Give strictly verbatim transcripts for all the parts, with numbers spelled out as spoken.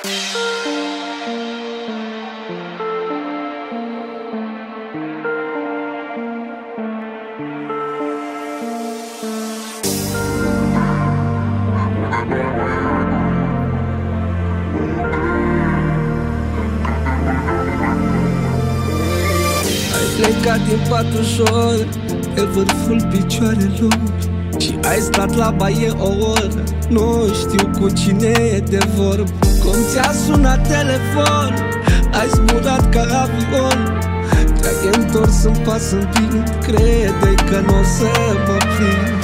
Plecat din pat ușor, pe vârful picioarelor, și ai stat la baie o oră. Nu știu cu cine e de vorb. Cum ți-a sunat telefon, ai zburat ca avion. Te-ai întors în pas în plin, crede că n-o să mă prind.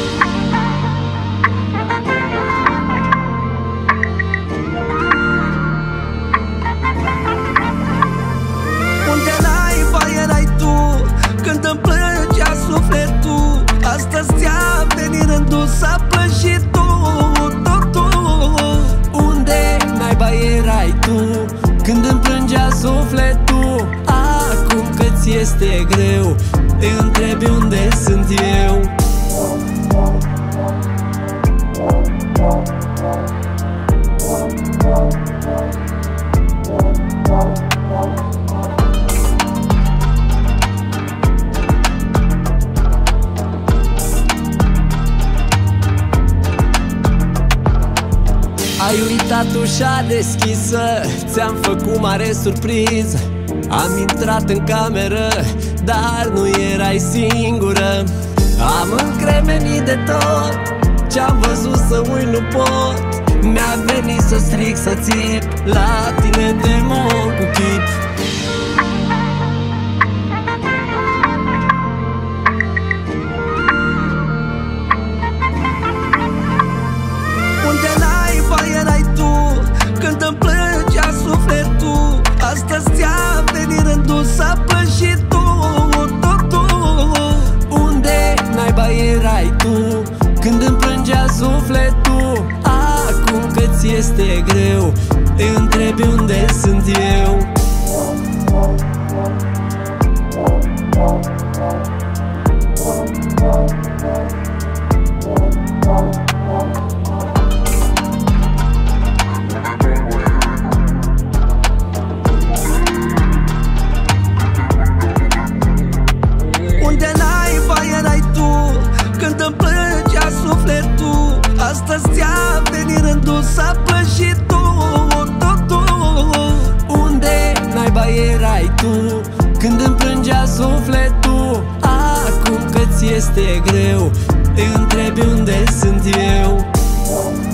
Când îmi plângea sufletul, astăzi ți-a venit rândul să plângi și tu, tu, tu. Unde naiba erai tu când îmi plângea sufletul? Acum că ți este greu, te întrebi unde sunt eu. Ai uitat ușa deschisă, ți-am făcut mare surpriză. Am intrat în cameră, dar nu erai singură. Am încremenit de tot, ce-am văzut să uit nu pot. Mi-a venit să strig, să țip, la tine demon cu chip. Când îmi plângea sufletul, astăzi ți-a venit rândul să plângi și tu, tu, tu. Unde naiba erai tu când îmi plângea sufletul? Acum că ți este greu, te întrebi unde sunt eu. Când îmi plângea sufletul, astăzi ți-a venit rândul să plângi și tu, tu, tu. Unde naiba erai tu când îmi plângea sufletul? Acum că ți este greu, te întrebi unde sunt eu.